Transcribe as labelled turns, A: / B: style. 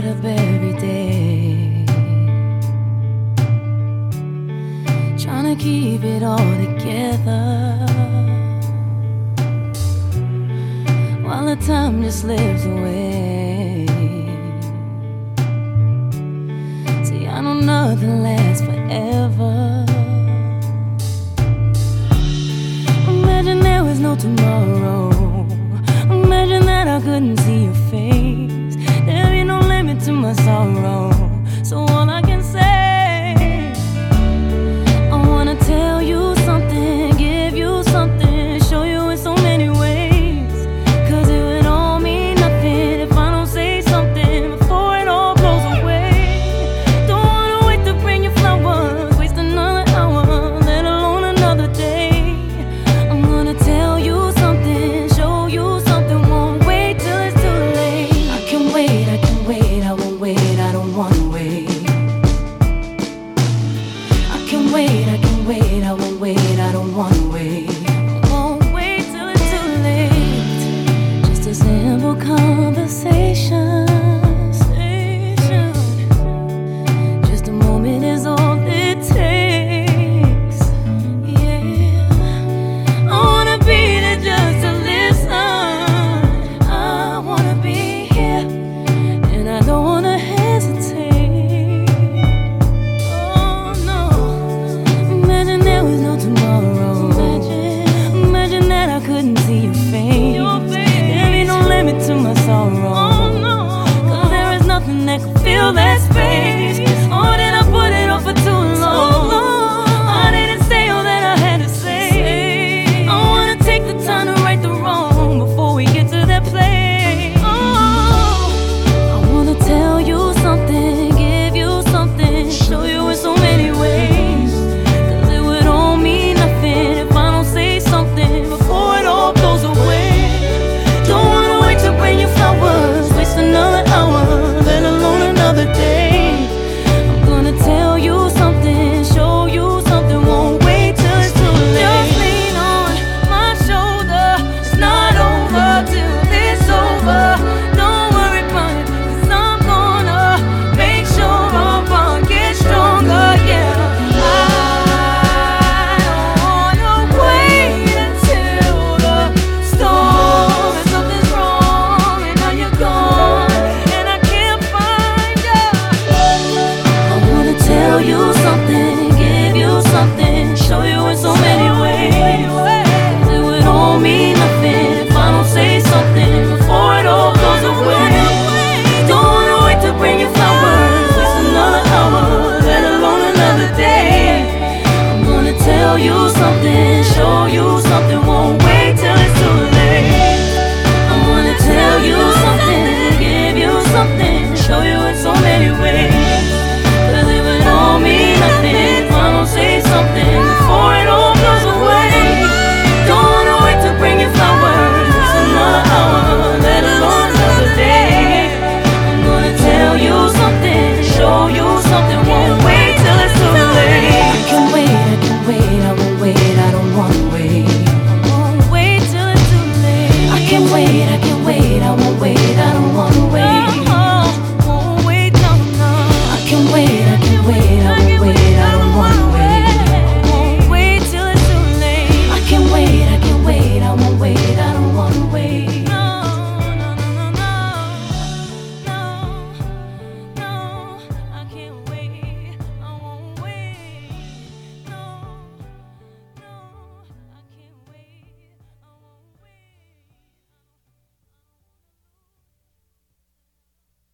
A: up every day, trying to keep it all together, while the time just slips away. See, I know nothing lasts forever. Imagine there was no tomorrow. Imagine that I couldn't see your face. There'd be no limit to my sorrow. So all I can say, I wanna tell you something, give you something, show you in so many ways. Cause it would all mean nothing if I don't say something before it all goes away. Don't wanna wait to bring you flowers, waste another hour, let alone another day. I'm gonna tell you something, show you something, won't wait till it's too late. I can wait, I won't wait, I don't wanna wait. I can wait, I won't wait, I don't wanna wait. I won't wait till it's too late. Just a simple conversation,